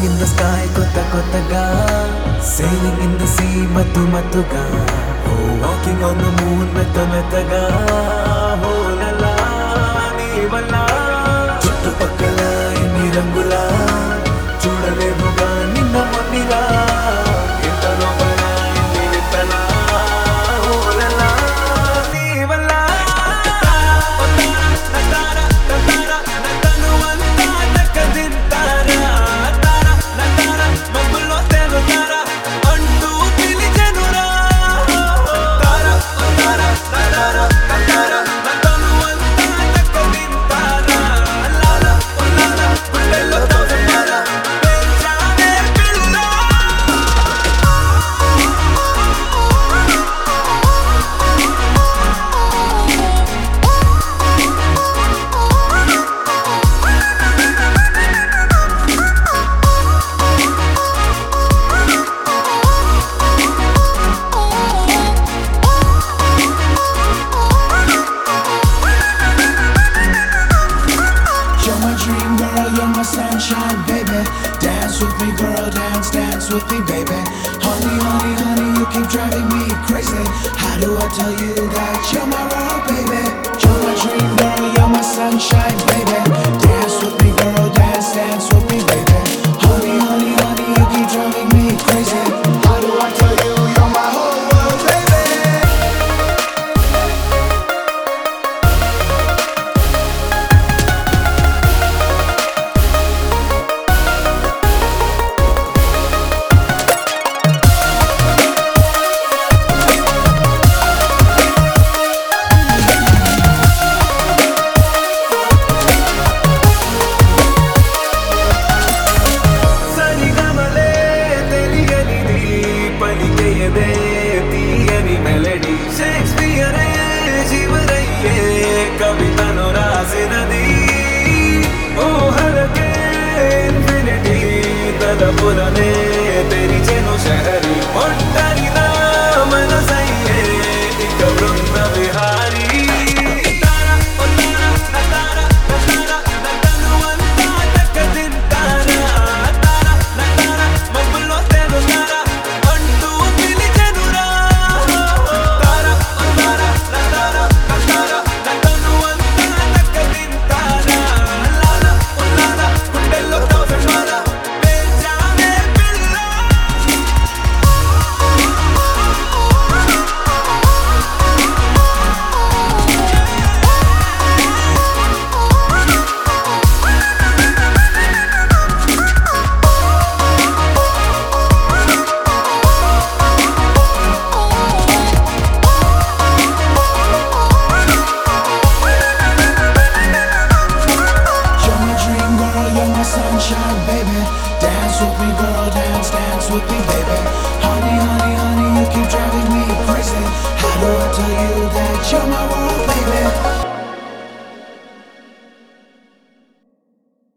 in the sky, kota kotaga. Sailing in the sea, matu matuga. Oh, walking on the moon, meta metaga. Oh la la, ni valla. Chuttu pakkala inni rangula. Chudalevuga ninna monniga. Inta lopala inni vittala. Oh la la, ni valla. Natara, natara, natanu anta nakadintara. Natara, mabullo telutara. Antu pilijenura. Tara, natara, natara, natara, natanu anta nakadintara. Lala, lala, gullello tozamara. Penchane pilla. You're my dream girl, you're my sunshine, baby. Dance with me, girl, dance, dance with me, baby. Honey, honey, honey, you keep driving me crazy. How do I tell you that you're my world, baby? You're my dream girl, you're my sunshine, baby. Dance with me, girl, dance, dance with me, baby. Honey, honey, honey, you keep driving me crazy. How do I tell you you're my whole world, baby? సరిగమలే తెలియనిది పలికేయదే తీయని melody షేక్స్పియరే జీవరయ్యే కవితను రాసినది ఊహలకే infinity తలపులనే తెరిచెను షహరి ఒంటరినా మనసయ్యే ఇక బృంద విహారీ తారా ఓ తారా నతారా నతారా నతను అంతా దక్కదింతారా తారా నతారా మబ్బుల్లో తేలుతారా అంటూ పిలిచెనురా తారా ఓ తారా నతారా నతారా నతను అంతా దక్కదింతారా లాలా ఓ లాలా గుండెల్లో తోసమారా పెంచానే పిల్ల You're my dream girl, you're my sunshine, baby. Dance with me, girl, dance, dance with me, baby.